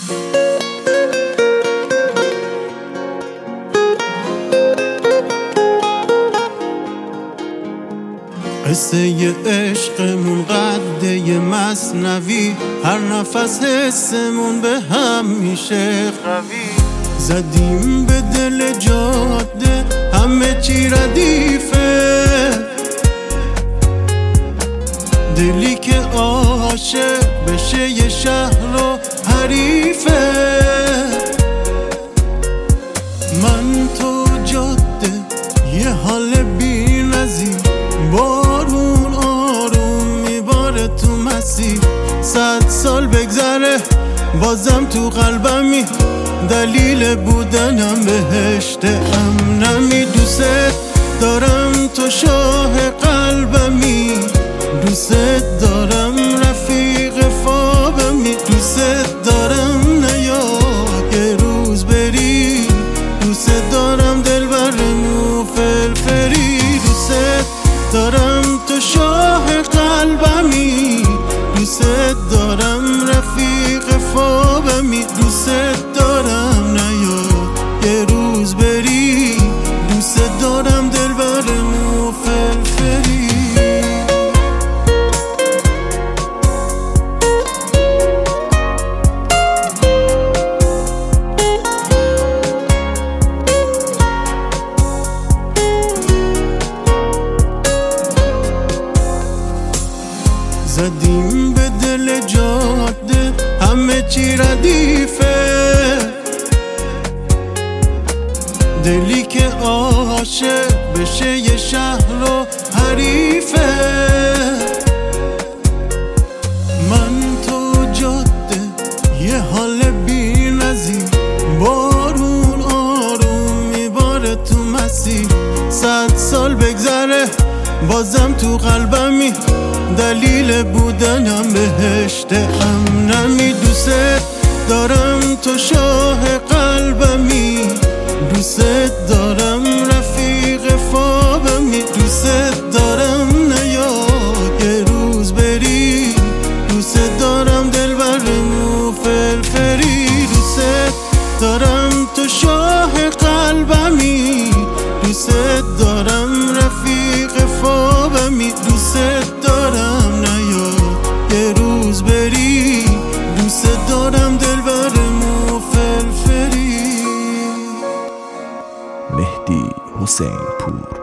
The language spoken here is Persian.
قصه ی عشقمون قده ی مثنوی، هر نفس حسمون به هم میشه قوی. زدیم به دل جاده همه چی ردیفه، دلی که عاشق بشه ی شهر و حریفه. من تو جاده یه حال بی نظیر، بارون آروم میباره تو مسیر. 100 سال بگذره بازم تو قلبمی، دلیل بودنم بهشت امنمی. دوست دارم تو شاه قلبمی، دوست دارم رفیق خوابمی. دوست دارم نیاد یه روز بری، دوست دارم دلبرمو فلفلی. دوست دارم تو شاه قلبمی، دوست دارم رفیق خوابمی. دوست دارم نیاد یه روز بری، دوست دارم دلبرمو فلفلی. زدیم به دل جاده همه چی ردیفه، دلی که عاشق بشه ی شهر و حریفه. من تو جاده یه حال بی نظیر، بارون آروم میباره تو مسیر. 100 سال بگذره بازم تو قلبمی، دلیل بودنم بهشت امنمی. دوست دارم تو شاه قلبمی، دوست دارم رفیق خوابمی. دوست دارم نیاد یه روز بری، دوست دارم دلبرمو فلفلی. دوست دارم تو شاه قلبمی، دوست دارم رفیق خوابمی. دوست دارم نیاد یه روز بری، دوست دارم دلبرمو فلفلی. مهدی حسین پور.